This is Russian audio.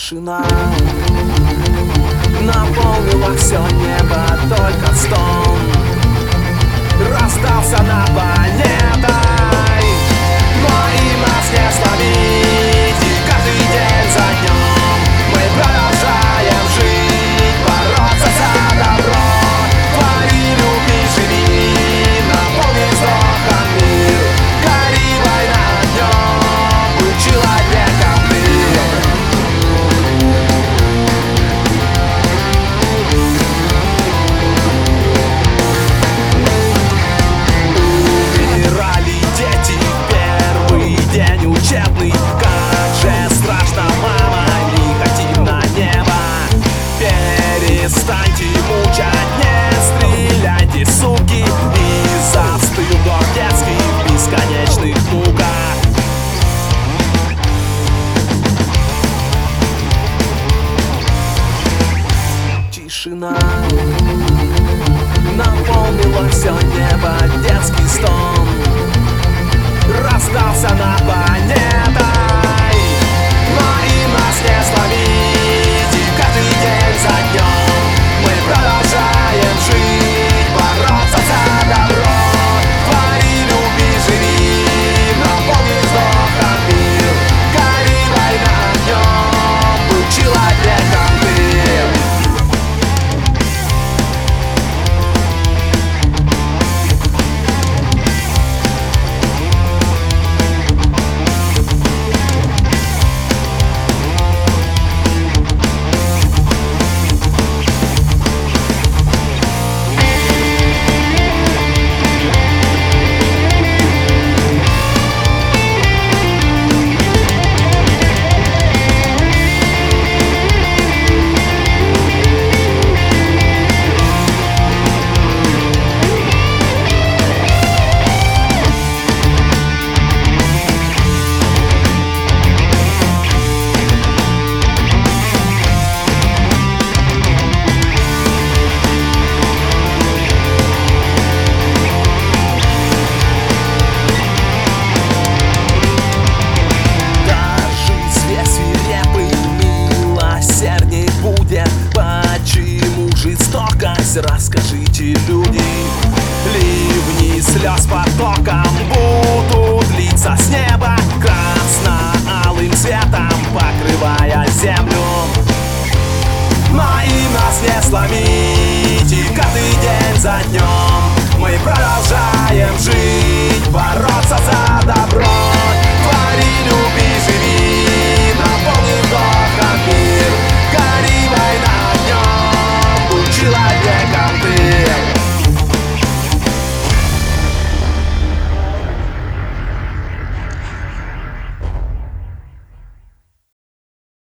Тишина наполнила все небо, только стон раздался на планетой. Но и нас не словить, и каждый день за днем мы продолжаем жить, бороться за добро. Твори, люби, живи, наполни вздохом мир. Гори, война огнем, учи человеком ты. Умирали дети в первый день учебный. Как же страшно, мама, не хотим на небо. Перестаньте мучать, не стреляйте, суки. И застыл дом детский в бесконечных муках. Тишина наполнила все небо, детский стон раздался на планетой. Но и нас не словить, и каждый день за днем мы продолжаем жить, бороться за добро. Твори, люби, живи, наполни вздохом мир. Гори, война огнем, будь человеком ты. Расскажите, люди, ливни слез потоком будут литься с неба красно-алым цветом, покрывая землю. Но и нас не сломить.